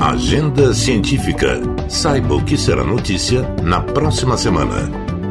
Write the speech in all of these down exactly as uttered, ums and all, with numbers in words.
Agenda Científica. Saiba o que será notícia na próxima semana.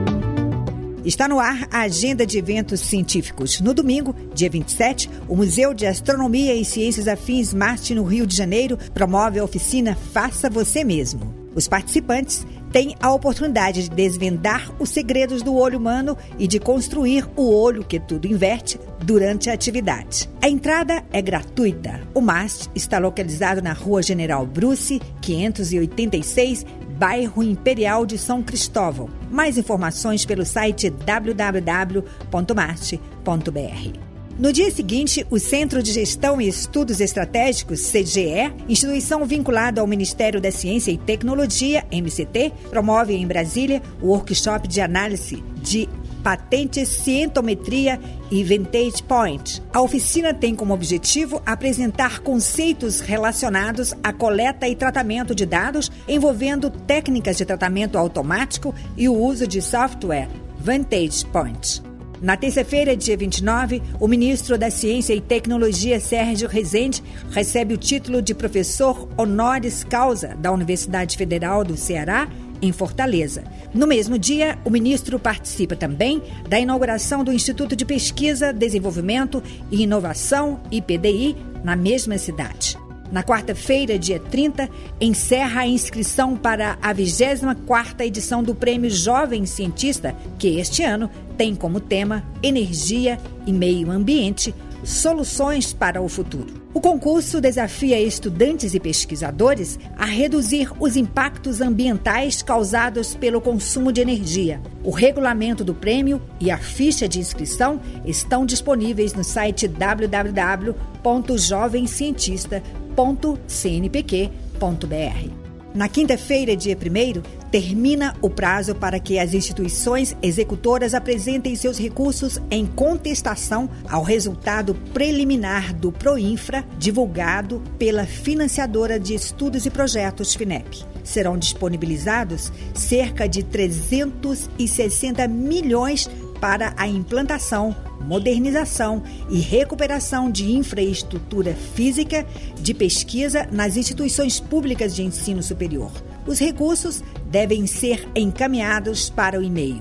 Está no ar a agenda de eventos científicos. No domingo, dia vinte e sete, o Museu de Astronomia e Ciências Afins Marte, no Rio de Janeiro, promove a oficina Faça Você Mesmo. Os participantes têm a oportunidade de desvendar os segredos do olho humano e de construir o olho que tudo inverte durante a atividade. A entrada é gratuita. O MAST está localizado na Rua General Bruce, quinhentos e oitenta e seis, bairro Imperial de São Cristóvão. Mais informações pelo site w w w ponto marte ponto b r. No dia seguinte, o Centro de Gestão e Estudos Estratégicos, C G E, instituição vinculada ao Ministério da Ciência e Tecnologia, M C T, promove em Brasília o workshop de análise de patentes, cientometria e Vantage Point. A oficina tem como objetivo apresentar conceitos relacionados à coleta e tratamento de dados envolvendo técnicas de tratamento automático e o uso de software Vantage Point. Na terça-feira, dia vinte e nove, o ministro da Ciência e Tecnologia, Sérgio Rezende, recebe o título de professor honoris causa da Universidade Federal do Ceará, em Fortaleza. No mesmo dia, o ministro participa também da inauguração do Instituto de Pesquisa, Desenvolvimento e Inovação, I P D I, na mesma cidade. Na quarta-feira, dia trinta, encerra a inscrição para a vigésima quarta edição do Prêmio Jovem Cientista, que este ano tem como tema Energia e Meio Ambiente, Soluções para o Futuro. O concurso desafia estudantes e pesquisadores a reduzir os impactos ambientais causados pelo consumo de energia. O regulamento do prêmio e a ficha de inscrição estão disponíveis no site w w w ponto jovem cientista ponto c n p q ponto b r. Na quinta-feira, dia primeiro, termina o prazo para que as instituições executoras apresentem seus recursos em contestação ao resultado preliminar do PROINFRA, divulgado pela financiadora de estudos e projetos FINEP. Serão disponibilizados cerca de trezentos e sessenta milhões para a implantação, modernização e recuperação de infraestrutura física de pesquisa nas instituições públicas de ensino superior. Os recursos devem ser encaminhados para o e-mail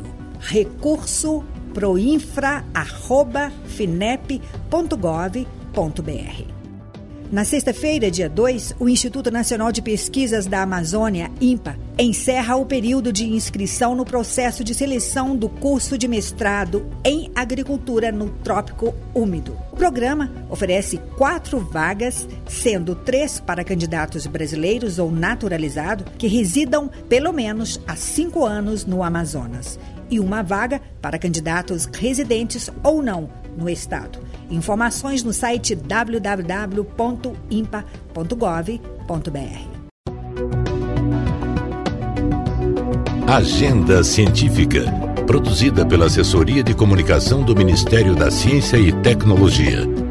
recurso proinfra arroba finep ponto gov ponto b r. Na sexta-feira, dia dois, o Instituto Nacional de Pesquisas da Amazônia, INPA, encerra o período de inscrição no processo de seleção do curso de mestrado em Agricultura no Trópico Úmido. O programa oferece quatro vagas, sendo três para candidatos brasileiros ou naturalizados que residam pelo menos há cinco anos no Amazonas, e uma vaga para candidatos residentes ou não no estado. Informações no site w w w ponto impa ponto gov ponto b r. Agenda Científica, produzida pela Assessoria de Comunicação do Ministério da Ciência e Tecnologia.